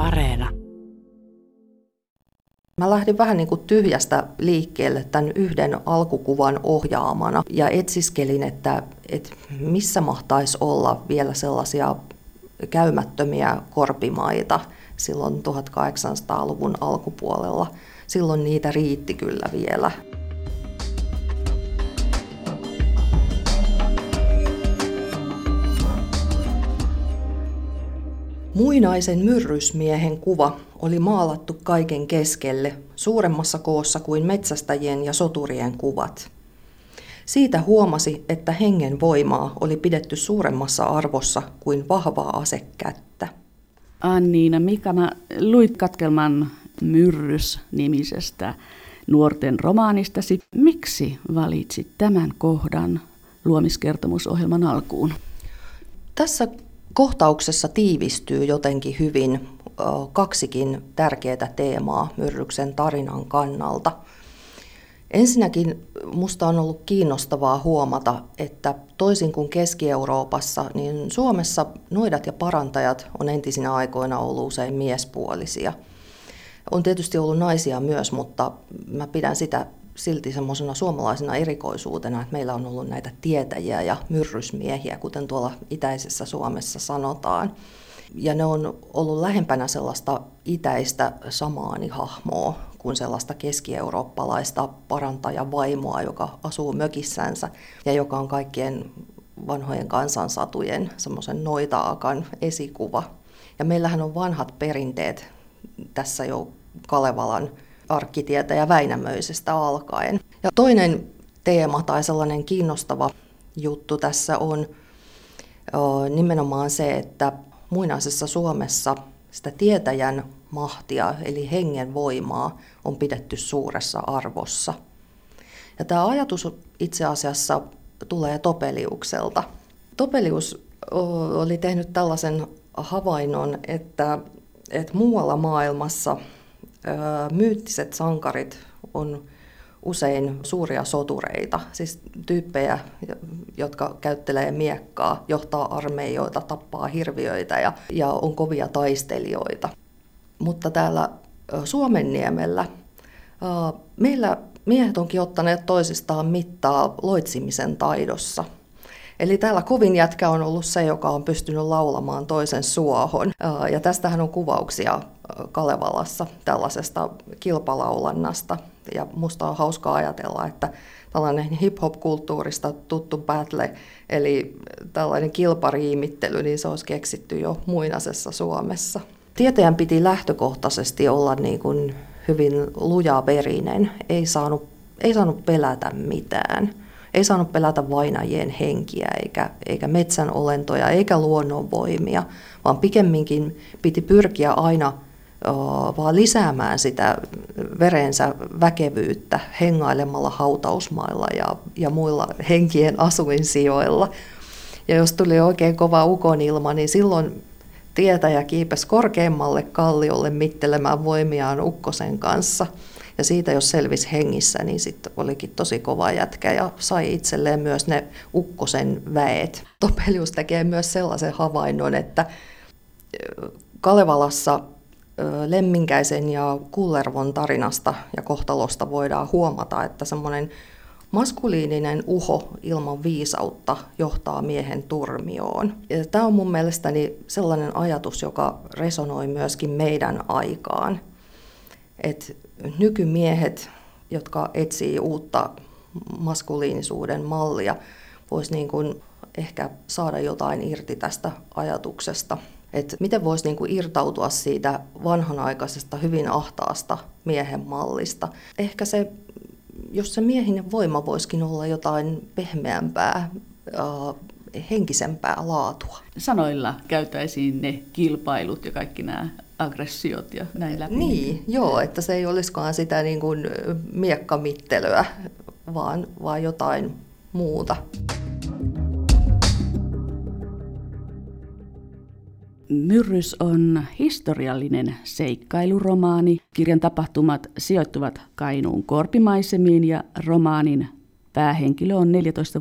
Areena. Mä lähdin vähän niin kuin tyhjästä liikkeelle tämän yhden alkukuvan ohjaamana ja etsiskelin, että missä mahtaisi olla vielä sellaisia käymättömiä korpimaita silloin 1800-luvun alkupuolella. Silloin niitä riitti kyllä vielä. Muinaisen myrrysmiehen kuva oli maalattu kaiken keskelle, suuremmassa koossa kuin metsästäjien ja soturien kuvat. Siitä huomasi, että hengen voimaa oli pidetty suuremmassa arvossa kuin vahvaa asekättä. Anniina Mikama, luit katkelman Myrrys-nimisestä nuorten romaanistasi. Miksi valitsit tämän kohdan luomiskertomusohjelman alkuun? Tässä kohtauksessa tiivistyy jotenkin hyvin kaksikin tärkeää teemaa Myrryksen tarinan kannalta. Ensinnäkin musta on ollut kiinnostavaa huomata, että toisin kuin Keski-Euroopassa, niin Suomessa noidat ja parantajat on entisinä aikoina ollut usein miespuolisia. On tietysti ollut naisia myös, mutta mä pidän sitä silti semmoisena suomalaisena erikoisuutena, että meillä on ollut näitä tietäjiä ja myrrysmiehiä, kuten tuolla itäisessä Suomessa sanotaan. Ja ne on ollut lähempänä sellaista itäistä samaanihahmoa kuin sellaista keski-eurooppalaista parantajavaimoa, joka asuu mökissänsä ja joka on kaikkien vanhojen kansansatujen semmoisen noita-akan esikuva. Ja meillähän on vanhat perinteet tässä jo Kalevalan arkkitietäjä Väinämöisestä alkaen. Ja toinen teema tai sellainen kiinnostava juttu tässä on nimenomaan se, että muinaisessa Suomessa sitä tietäjän mahtia eli hengen voimaa on pidetty suuressa arvossa. Ja tämä ajatus itse asiassa tulee Topeliukselta. Topelius oli tehnyt tällaisen havainnon, että muualla maailmassa myyttiset sankarit on usein suuria sotureita, siis tyyppejä, jotka käyttelee miekkaa, johtaa armeijoita, tappaa hirviöitä ja on kovia taistelijoita. Mutta täällä Suomenniemellä meillä miehet onkin ottaneet toisistaan mittaa loitsimisen taidossa. Eli täällä kovin jätkä on ollut se, joka on pystynyt laulamaan toisen suohon. Ja tästähän on kuvauksia Kalevalassa tällaisesta kilpalaulannasta. Ja musta on hauskaa ajatella, että tällainen hip-hop-kulttuurista tuttu battle, eli tällainen kilpariimittely, niin se olisi keksitty jo muinaisessa Suomessa. Tietäjän piti lähtökohtaisesti olla niin kuin hyvin lujaverinen, ei saanut pelätä mitään. Ei saanut pelätä vainajien henkiä eikä metsän olentoja eikä luonnonvoimia, vaan pikemminkin piti pyrkiä aina vaan lisäämään sitä verensä väkevyyttä hengailemalla hautausmailla ja muilla henkien asuinsijoilla. Ja jos tuli oikein kova ukonilma, niin silloin tietäjä kiipesi korkeammalle kalliolle mittelemään voimiaan ukkosen kanssa. Ja siitä jos selvisi hengissä, niin sitten olikin tosi kova jätkä ja sai itselleen myös ne ukkosen väet. Topelius tekee myös sellaisen havainnon, että Kalevalassa Lemminkäisen ja Kullervon tarinasta ja kohtalosta voidaan huomata, että semmoinen maskuliininen uho ilman viisautta johtaa miehen turmioon. Ja tämä on mun mielestäni sellainen ajatus, joka resonoi myöskin meidän aikaan. Et nykymiehet, jotka etsii uutta maskuliinisuuden mallia, vois niin kuin ehkä saada jotain irti tästä ajatuksesta. Et miten voisi niin kuin irtautua siitä vanhanaikaisesta, hyvin ahtaasta miehen mallista. Ehkä se, jos se miehinen voima voisikin olla jotain pehmeämpää, henkisempää laatua. Sanoilla käytäisiin ne kilpailut ja kaikki nämä aggressiot ja näin läpi. Niin, joo, että se ei olisikaan sitä niin kuin miekkamittelyä, vaan jotain muuta. Myrrys on historiallinen seikkailuromaani. Kirjan tapahtumat sijoittuvat Kainuun korpimaisemiin ja romaanin päähenkilö on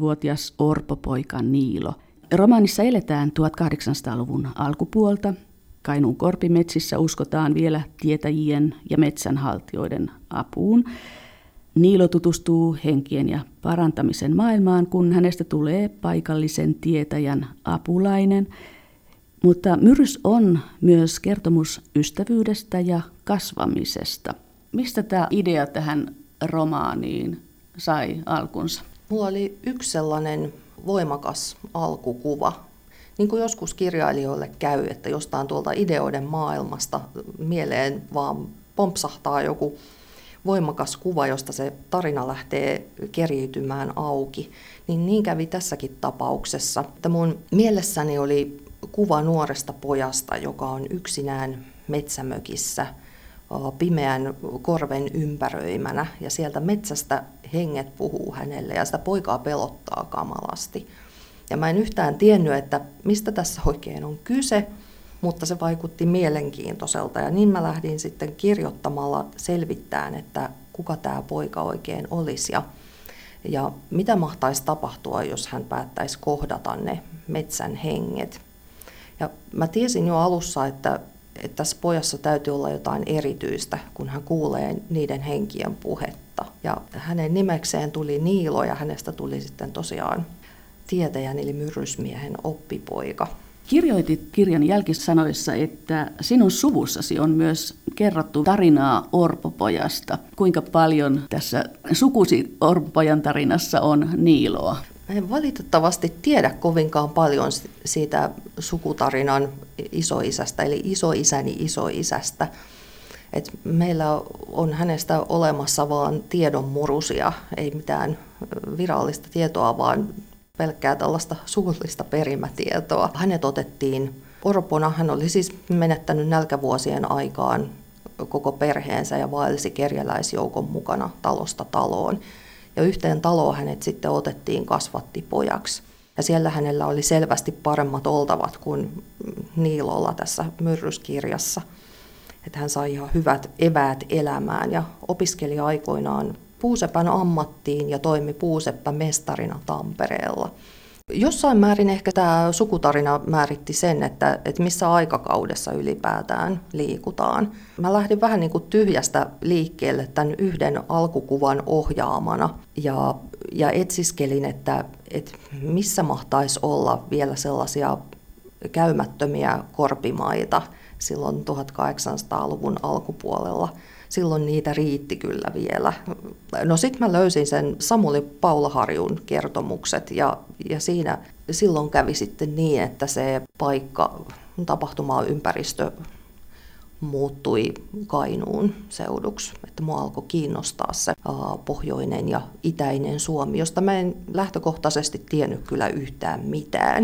14-vuotias orpopoika Niilo. Romaanissa eletään 1800-luvun alkupuolta. Kainuun korpimetsissä uskotaan vielä tietäjien ja metsänhaltijoiden apuun. Niilo tutustuu henkien ja parantamisen maailmaan, kun hänestä tulee paikallisen tietäjän apulainen. Mutta Myrrys on myös kertomus ystävyydestä ja kasvamisesta. Mistä tämä idea tähän romaaniin sai alkunsa? Mulla oli yksi sellainen voimakas alkukuva. Niin kuin joskus kirjailijoille käy, että jostain tuolta ideoiden maailmasta mieleen vaan pompsahtaa joku voimakas kuva, josta se tarina lähtee keriytymään auki. Niin kävi tässäkin tapauksessa. Että mun mielessäni oli kuva nuoresta pojasta, joka on yksinään metsämökissä pimeän korven ympäröimänä. Ja sieltä metsästä henget puhuu hänelle ja sitä poikaa pelottaa kamalasti. Ja mä en yhtään tiennyt, että mistä tässä oikein on kyse, mutta se vaikutti mielenkiintoiselta. Ja niin mä lähdin sitten kirjoittamalla selvittämään, että kuka tämä poika oikein olisi ja mitä mahtaisi tapahtua, jos hän päättäisi kohdata ne metsän henget. Ja mä tiesin jo alussa, että tässä pojassa täytyy olla jotain erityistä, kun hän kuulee niiden henkien puhetta. Ja hänen nimekseen tuli Niilo ja hänestä tuli sitten tosiaan tietäjän eli myrrysmiehen oppipoika. Kirjoitit kirjan jälkisanoissa, että sinun suvussasi on myös kerrottu tarinaa orpopojasta. Kuinka paljon tässä sukusi orpopojan tarinassa on Niiloa? En valitettavasti tiedä kovinkaan paljon siitä sukutarinan isoisästä, eli isoisäni isoisästä. Et meillä on hänestä olemassa vain tiedonmurusia, ei mitään virallista tietoa, vaan pelkkää tällaista suullista perimätietoa. Hänet otettiin orpona. Hän oli siis menettänyt nälkävuosien aikaan koko perheensä ja vaelsi kerjäläisjoukon mukana talosta taloon. Ja yhteen taloon hänet sitten otettiin kasvattipojaksi. Ja siellä hänellä oli selvästi paremmat oltavat kuin Niilolla tässä Myrryskirjassa. Että hän sai ihan hyvät eväät elämään ja opiskeli aikoinaan puusepän ammattiin ja toimi puuseppämestarina Tampereella. Jossain määrin ehkä tämä sukutarina määritti sen, että missä aikakaudessa ylipäätään liikutaan. Mä lähdin vähän niin kuin tyhjästä liikkeelle tämän yhden alkukuvan ohjaamana ja etsiskelin, että missä mahtaisi olla vielä sellaisia käymättömiä korpimaita silloin 1800-luvun alkupuolella. Silloin niitä riitti kyllä vielä. No sitten mä löysin sen Samuli Paulaharjun kertomukset ja siinä silloin kävi sitten niin, että se paikka, tapahtumaympäristö muuttui Kainuun seuduksi. Että mua alkoi kiinnostaa se pohjoinen ja itäinen Suomi, josta mä en lähtökohtaisesti tiennyt kyllä yhtään mitään.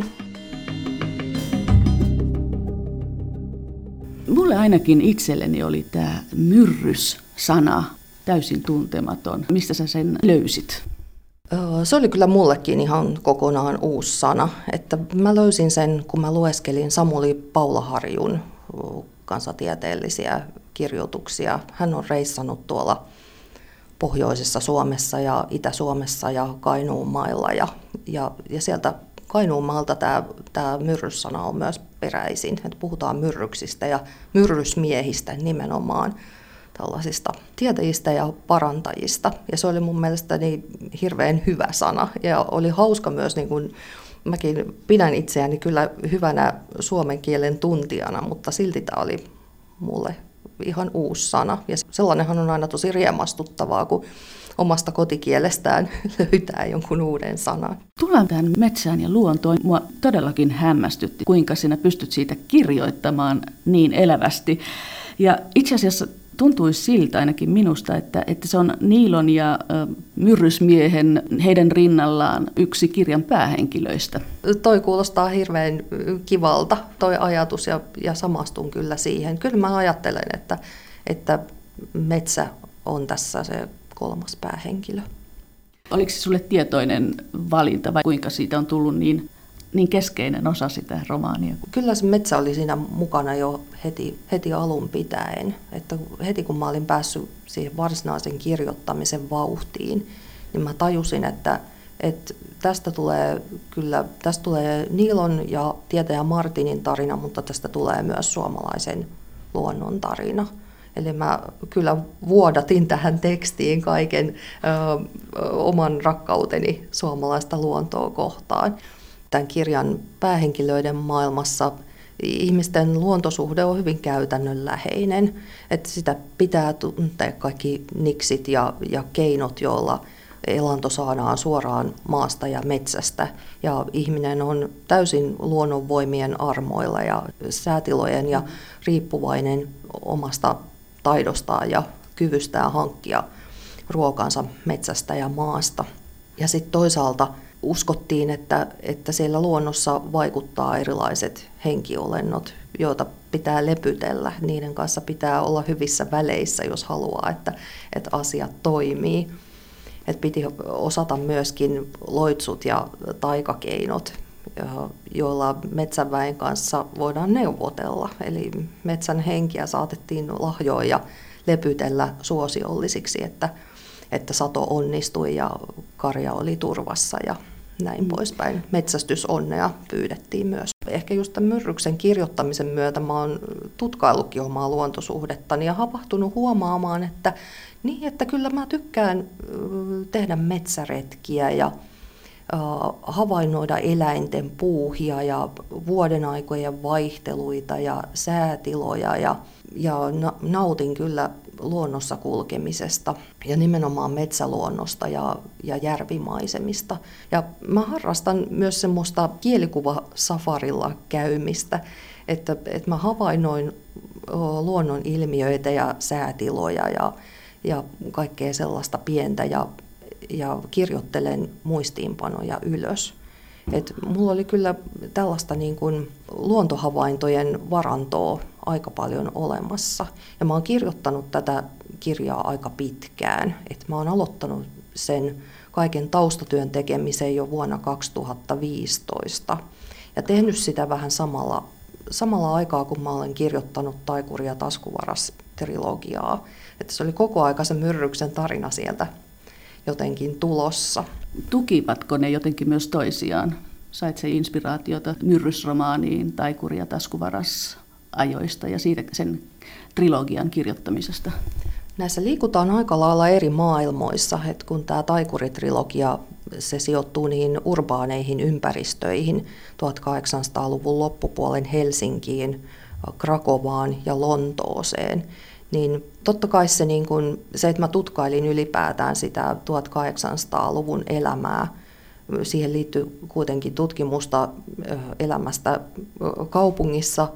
Mulle ainakin itselleni oli tämä myrrys-sana täysin tuntematon. Mistä sä sen löysit? Se oli kyllä mullekin ihan kokonaan uusi sana. Että mä löysin sen, kun mä lueskelin Samuli Paulaharjun kansatieteellisiä kirjoituksia. Hän on reissannut tuolla pohjoisessa Suomessa ja Itä-Suomessa ja Kainuun mailla. Ja sieltä Kainuunmaalta tämä myrryssana on myös peräisin. Että puhutaan myrryksistä ja myrrysmiehistä nimenomaan, tällaisista tietäjistä ja parantajista. Ja se oli mun mielestäni hirveän hyvä sana. Ja oli hauska myös, niin kun mäkin pidän itseäni kyllä hyvänä suomen kielen tuntijana, mutta silti tämä oli mulle ihan uusi sana. Ja sellainenhan on aina tosi riemastuttavaa, kun omasta kotikielestään löytää jonkun uuden sanan. Tullaan tähän metsään ja luontoon. Mua todellakin hämmästytti, kuinka sinä pystyt siitä kirjoittamaan niin elävästi. Ja itse asiassa tuntuisi siltä ainakin minusta, että se on Niilon ja myrrysmiehen heidän rinnallaan yksi kirjan päähenkilöistä. Toi kuulostaa hirveän kivalta, toi ajatus, ja samastun kyllä siihen. Kyllä mä ajattelen, että metsä on tässä se kolmas päähenkilö. Oliko se sulle tietoinen valinta vai kuinka siitä on tullut niin keskeinen osa sitä romaania? Kyllä se metsä oli siinä mukana jo heti alun pitäen. Että heti kun mä olin päässyt siihen varsinaisen kirjoittamisen vauhtiin, niin mä tajusin, että Tästä tulee Niilon ja tietäjä Martinin tarina, mutta tästä tulee myös suomalaisen luonnon tarina. Eli mä kyllä vuodatin tähän tekstiin kaiken oman rakkauteni suomalaista luontoa kohtaan. Tämän kirjan päähenkilöiden maailmassa ihmisten luontosuhde on hyvin käytännönläheinen, että sitä pitää tuntea kaikki niksit ja keinot, joilla elanto saadaan suoraan maasta ja metsästä. Ja ihminen on täysin luonnonvoimien armoilla ja säätilojen ja riippuvainen omasta taidostaan ja kyvystään hankkia ruokansa metsästä ja maasta. Ja sitten toisaalta uskottiin, että siellä luonnossa vaikuttaa erilaiset henkiolennot, joita pitää lepytellä. Niiden kanssa pitää olla hyvissä väleissä, jos haluaa, että asiat toimii. Et piti osata myöskin loitsut ja taikakeinot, joilla metsänväen kanssa voidaan neuvotella. Eli metsän henkiä saatettiin lahjoa ja lepytellä suosiollisiksi, että sato onnistui ja karja oli turvassa ja näin poispäin. Metsästysonnea pyydettiin myös. Ehkä just tämän Myrryksen kirjoittamisen myötä mä oon tutkaillutkin omaa luontosuhdettani ja havahtunut huomaamaan, että kyllä mä tykkään tehdä metsäretkiä ja havainnoida eläinten puuhia ja vuodenaikojen vaihteluita ja säätiloja ja nautin kyllä luonnossa kulkemisesta ja nimenomaan metsäluonnosta ja järvimaisemista. Ja mä harrastan myös semmoista kielikuvasafarilla käymistä, että mä havainnoin luonnon ilmiöitä ja säätiloja ja kaikkea sellaista pientä ja kirjoittelen muistiinpanoja ylös. Mulla oli kyllä tällaista niin kuin luontohavaintojen varantoa aika paljon olemassa. Ja mä oon kirjoittanut tätä kirjaa aika pitkään. Mä oon aloittanut sen kaiken taustatyön tekemisen jo vuonna 2015. Ja tehnyt sitä vähän samalla aikaa, kun mä olen kirjoittanut Taikuri ja Taskuvaras-trilogiaa. Se oli koko aika se Myrryksen tarina sieltä jotenkin tulossa. Tukivatko ne jotenkin myös toisiaan? Sait se inspiraatiota Myrrysromaaniin, Taikuri ja Taskuvaras ajoista ja siitä sen trilogian kirjoittamisesta? Näissä liikutaan aika lailla eri maailmoissa, että kun tämä Taikuri-trilogia se sijoittuu niihin urbaaneihin ympäristöihin 1800-luvun loppupuolen Helsinkiin, Krakovaan ja Lontooseen, niin totta kai se, että mä tutkailin ylipäätään sitä 1800-luvun elämää, siihen liittyy kuitenkin tutkimusta elämästä kaupungissa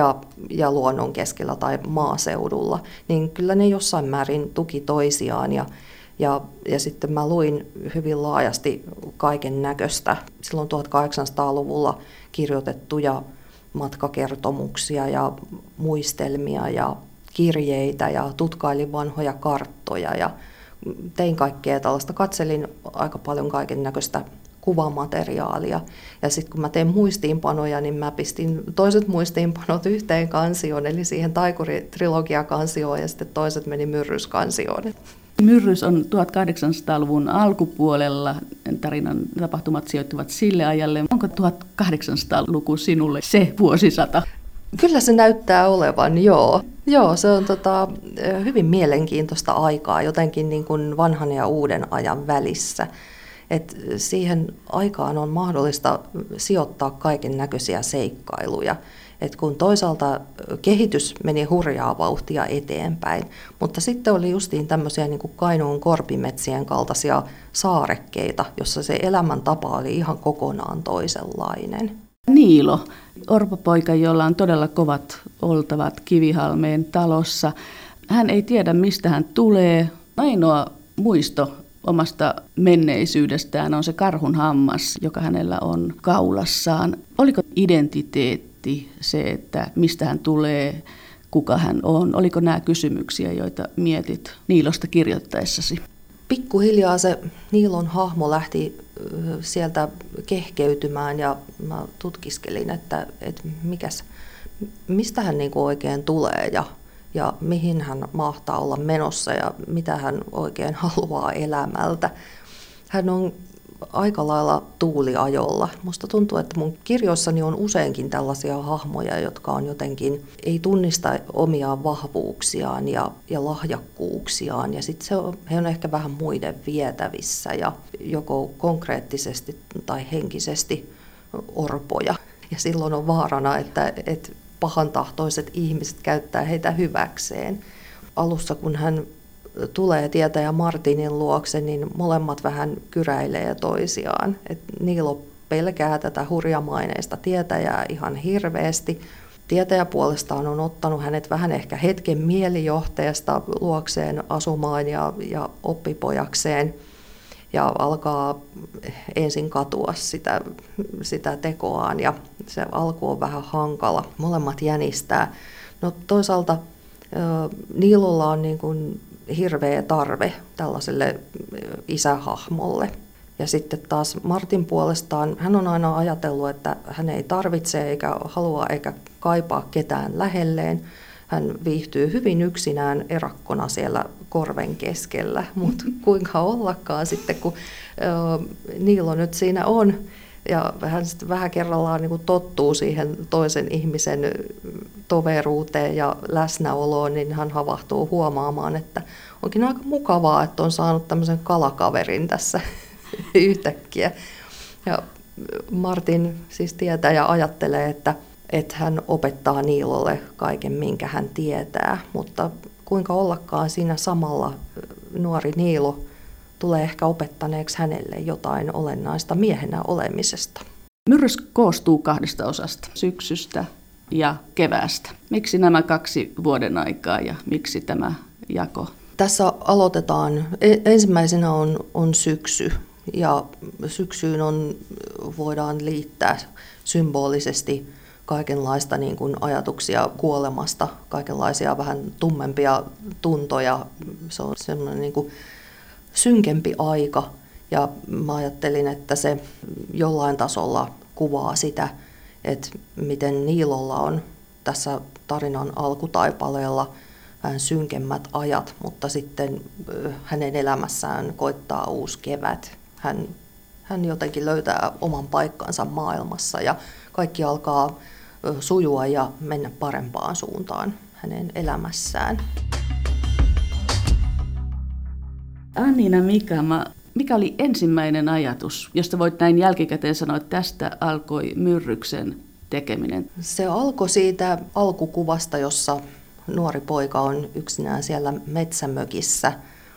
ja luonnon keskellä tai maaseudulla, niin kyllä ne jossain määrin tuki toisiaan ja sitten mä luin hyvin laajasti kaiken näköistä silloin 1800-luvulla kirjoitettuja matkakertomuksia ja muistelmia ja kirjeitä ja tutkailin vanhoja karttoja ja tein kaikkea tällaista. Katselin aika paljon kaiken näköistä kuvamateriaalia. Ja sitten kun mä tein muistiinpanoja, niin mä pistin toiset muistiinpanot yhteen kansioon, eli siihen Taikuri-trilogia-kansioon ja sitten toiset meni Myrrys-kansioon. Myrrys on 1800-luvun alkupuolella. Tarinan tapahtumat sijoittuvat sille ajalle. Onko 1800-luku sinulle se vuosisata? Kyllä se näyttää olevan, joo. Joo, se on hyvin mielenkiintoista aikaa, jotenkin niin kuin vanhan ja uuden ajan välissä. Et siihen aikaan on mahdollista sijoittaa kaiken näköisiä seikkailuja. Et kun toisaalta kehitys meni hurjaa vauhtia eteenpäin, mutta sitten oli justiin tämmöisiä niin kuin Kainuun korpimetsien kaltaisia saarekkeita, jossa se elämäntapa oli ihan kokonaan toisenlainen. Niilo, orpopoika, jolla on todella kovat oltavat Kivihalmeen talossa. Hän ei tiedä, mistä hän tulee. Ainoa muisto omasta menneisyydestään on se karhun hammas, joka hänellä on kaulassaan. Oliko identiteetti se, että mistä hän tulee, kuka hän on? Oliko nämä kysymyksiä, joita mietit Niilosta kirjoittaessasi? Pikkuhiljaa se Niilon hahmo lähti sieltä kehkeytymään ja mä tutkiskelin, että mistä hän niinku oikein tulee ja mihin hän mahtaa olla menossa ja mitä hän oikein haluaa elämältä. Hän on aika lailla tuuliajolla. Musta tuntuu, että mun kirjoissani on useinkin tällaisia hahmoja, jotka on jotenkin, ei tunnista omia vahvuuksiaan ja lahjakkuuksiaan. Ja sitten he on ehkä vähän muiden vietävissä ja joko konkreettisesti tai henkisesti orpoja. Ja silloin on vaarana, että pahantahtoiset ihmiset käyttää heitä hyväkseen. Alussa, kun hän tulee tietäjä Martinin luokse, niin molemmat vähän kyräilee toisiaan. Et Niilo pelkää tätä hurjamaineista tietäjää ihan hirveästi. Tietäjä puolestaan on ottanut hänet vähän ehkä hetken mielijohteesta luokseen asumaan ja oppipojakseen. Ja alkaa ensin katua sitä tekoaan ja se alku on vähän hankala. Molemmat jänistää. No toisaalta Niilolla on niin kuin hirveä tarve tällaiselle isähahmolle. Ja sitten taas Martin puolestaan, hän on aina ajatellut, että hän ei tarvitse eikä halua eikä kaipaa ketään lähelleen. Hän viihtyy hyvin yksinään erakkona siellä korven keskellä, mutta kuinka ollakaan sitten, kun Niilo nyt siinä on, ja hän sitten vähän kerrallaan niin kuin tottuu siihen toisen ihmisen toveruuteen ja läsnäoloon, niin hän havahtuu huomaamaan, että onkin aika mukavaa, että on saanut tämmöisen kalakaverin tässä yhtäkkiä. Ja Martin siis tietää ja ajattelee, että hän opettaa Niilolle kaiken, minkä hän tietää, mutta kuinka ollakaan siinä samalla nuori Niilo tulee ehkä opettaneeksi hänelle jotain olennaista miehenä olemisesta. Myrrys koostuu 2 osasta, syksystä ja keväästä. Miksi nämä 2 vuoden aikaa ja miksi tämä jako? Tässä aloitetaan, ensimmäisenä on syksy, ja syksyyn voidaan liittää symbolisesti kaikenlaista niin kuin ajatuksia kuolemasta, kaikenlaisia vähän tummempia tuntoja. Se on semmoinen niin kuin synkempi aika, ja mä ajattelin, että se jollain tasolla kuvaa sitä, että miten Niilolla on tässä tarinan alkutaipaleella vähän synkemmät ajat, mutta sitten hänen elämässään koittaa uusi kevät. Hän jotenkin löytää oman paikkansa maailmassa ja kaikki alkaa sujua ja mennä parempaan suuntaan hänen elämässään. Anniina mikä oli ensimmäinen ajatus, josta voit näin jälkikäteen sanoa, että tästä alkoi Myrryksen tekeminen? Se alkoi siitä alkukuvasta, jossa nuori poika on yksinään siellä metsämökissä.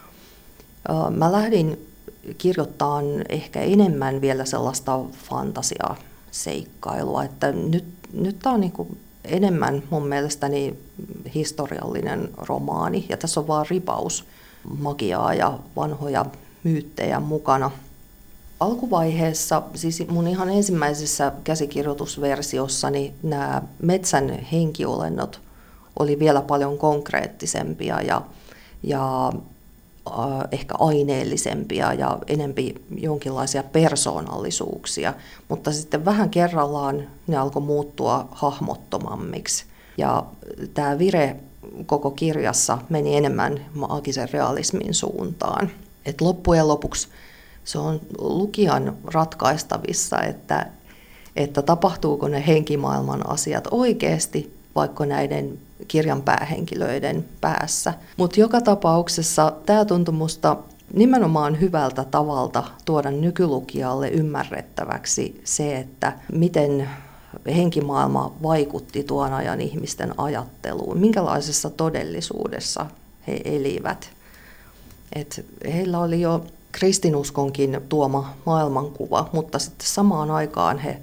Mä lähdin kirjoittamaan ehkä enemmän vielä sellaista fantasiaseikkailua, että nyt tämä on niin kuin enemmän mun mielestäni historiallinen romaani, ja tässä on vaan ripaus magiaa ja vanhoja myyttejä mukana. Alkuvaiheessa, siis mun ihan ensimmäisessä käsikirjoitusversiossani, nämä metsän henkiolennot oli vielä paljon konkreettisempia ja ehkä aineellisempia ja enempi jonkinlaisia persoonallisuuksia, mutta sitten vähän kerrallaan ne alkoi muuttua hahmottomammiksi. Ja tämä vire koko kirjassa meni enemmän maagisen realismin suuntaan. Et loppujen lopuksi se on lukijan ratkaistavissa, että tapahtuuko ne henkimaailman asiat oikeasti, vaikka näiden kirjan päähenkilöiden päässä. Mutta joka tapauksessa tämä tuntui musta nimenomaan hyvältä tavalta tuoda nykylukijalle ymmärrettäväksi se, että miten henkimaailma vaikutti tuon ajan ihmisten ajatteluun, minkälaisessa todellisuudessa he elivät. Et heillä oli jo kristinuskonkin tuoma maailmankuva, mutta sitten samaan aikaan he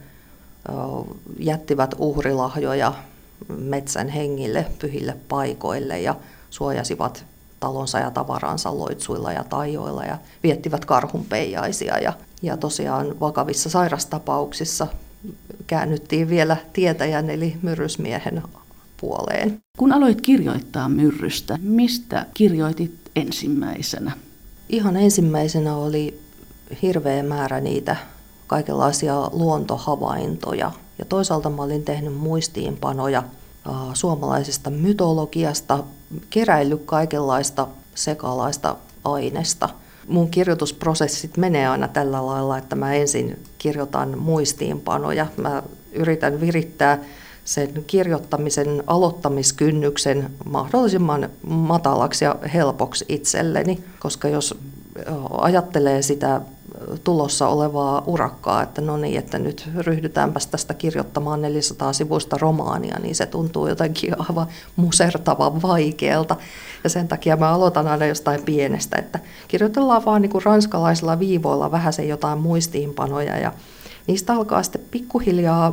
jättivät uhrilahjoja metsän hengille, pyhille paikoille ja suojasivat talonsa ja tavaransa loitsuilla ja taijoilla ja viettivät karhunpeijaisia. Ja tosiaan vakavissa sairastapauksissa käännyttiin vielä tietäjän eli myrrysmiehen puoleen. Kun aloit kirjoittaa Myrrystä, mistä kirjoitit ensimmäisenä? Ihan ensimmäisenä oli hirveä määrä niitä kaikenlaisia luontohavaintoja. Ja toisaalta mä olin tehnyt muistiinpanoja suomalaisesta mytologiasta, keräillyt kaikenlaista sekalaista aineesta. mun kirjoitusprosessit menee aina tällä lailla, että mä ensin kirjoitan muistiinpanoja. Mä yritän virittää sen kirjoittamisen aloittamiskynnyksen mahdollisimman matalaksi ja helpoksi itselleni, koska jos ajattelee sitä tulossa olevaa urakkaa, että no niin, että nyt ryhdytäänpäs tästä kirjoittamaan 400-sivuista romaania, niin se tuntuu jotenkin aivan musertavan vaikealta. Ja sen takia mä aloitan aina jostain pienestä, että kirjoitellaan vaan niin kuin ranskalaisilla viivoilla vähäsen jotain muistiinpanoja ja niistä alkaa sitten pikkuhiljaa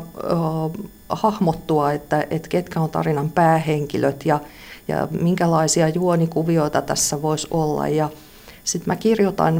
hahmottua, että ketkä on tarinan päähenkilöt ja minkälaisia juonikuvioita tässä voisi olla. Ja sitten mä kirjoitan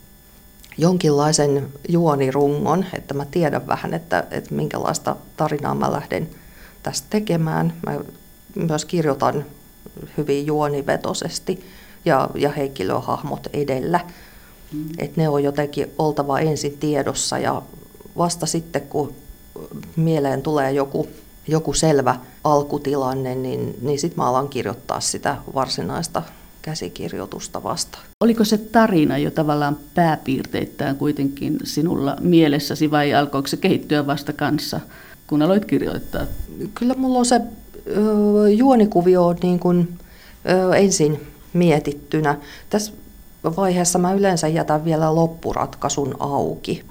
jonkinlaisen juonirungon, että mä tiedän vähän, että minkälaista tarinaa mä lähden tästä tekemään. Mä myös kirjoitan hyvin juonivetoisesti ja henkilöhahmot edellä. Että ne on jotenkin oltava ensin tiedossa ja vasta sitten, kun mieleen tulee joku selvä alkutilanne, niin sitten mä alan kirjoittaa sitä varsinaista käsikirjoitusta vasta. Oliko se tarina jo tavallaan pääpiirteittäin kuitenkin sinulla mielessäsi vai alkoiko se kehittyä vasta kanssa, kun aloit kirjoittaa? Kyllä mulla on se juonikuvio niin kuin, ensin mietittynä. Tässä vaiheessa mä yleensä jätän vielä loppuratkaisun auki,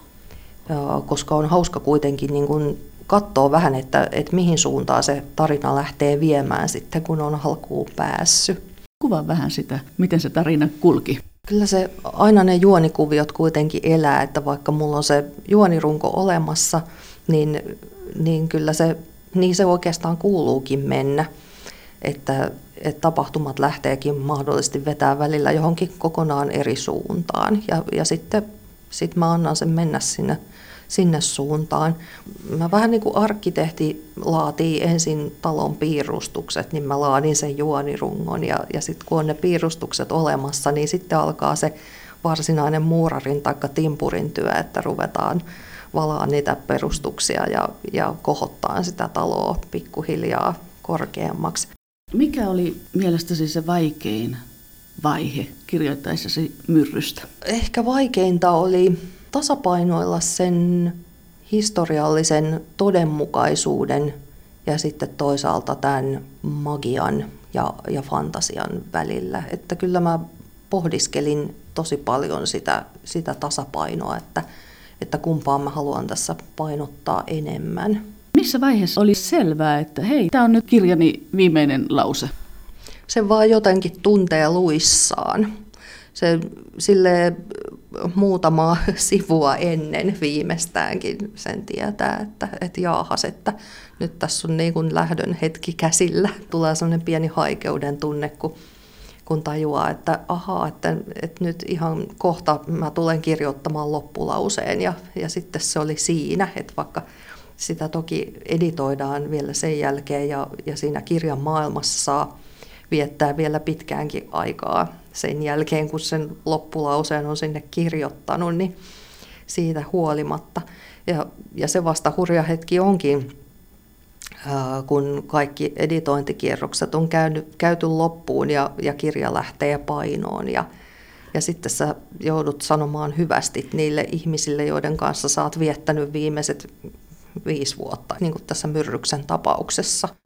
koska on hauska kuitenkin niin kuin katsoa vähän, että mihin suuntaan se tarina lähtee viemään sitten, kun on alkuun päässyt. Kuvaa vähän sitä, miten se tarina kulki. Kyllä se aina ne juonikuviot kuitenkin elää, että vaikka mulla on se juonirunko olemassa, niin kyllä se oikeastaan kuuluukin mennä, että tapahtumat lähteekin mahdollisesti vetää välillä johonkin kokonaan eri suuntaan ja sitten mä annan sen mennä sinne suuntaan. Mä vähän niin kuin arkkitehti laatii ensin talon piirustukset, niin mä laadin sen juonirungon ja sitten kun on ne piirustukset olemassa, niin sitten alkaa se varsinainen muurarin tai timpurin työ, että ruvetaan valaa niitä perustuksia ja kohottaa sitä taloa pikkuhiljaa korkeammaksi. Mikä oli mielestäsi se vaikein vaihe kirjoittaessasi Myrrystä? Ehkä vaikeinta oli tasapainoilla sen historiallisen todenmukaisuuden ja sitten toisaalta tämän magian ja fantasian välillä. Että kyllä mä pohdiskelin tosi paljon sitä tasapainoa, että kumpaan mä haluan tässä painottaa enemmän. Missä vaiheessa oli selvää, että hei, tämä on nyt kirjani viimeinen lause? Se vaan jotenkin tuntee luissaan. Se sille muutama sivua ennen viimeistäänkin sen tietää, että jaahas, että nyt tässä on niin kuin lähdön hetki käsillä. Tulee sellainen pieni haikeuden tunne, kun tajuaa, että ahaa, että nyt ihan kohta mä tulen kirjoittamaan loppulauseen ja sitten se oli siinä, että vaikka sitä toki editoidaan vielä sen jälkeen ja siinä kirjan maailmassa saa viettää vielä pitkäänkin aikaa sen jälkeen, kun sen loppulauseen on sinne kirjoittanut, niin siitä huolimatta. Ja se vasta hurja hetki onkin, kun kaikki editointikierrokset on käyty loppuun ja kirja lähtee painoon. Ja sitten sä joudut sanomaan hyvästi niille ihmisille, joiden kanssa sä oot viettänyt viimeiset 5 vuotta, niin kuin tässä Myrryksen tapauksessa.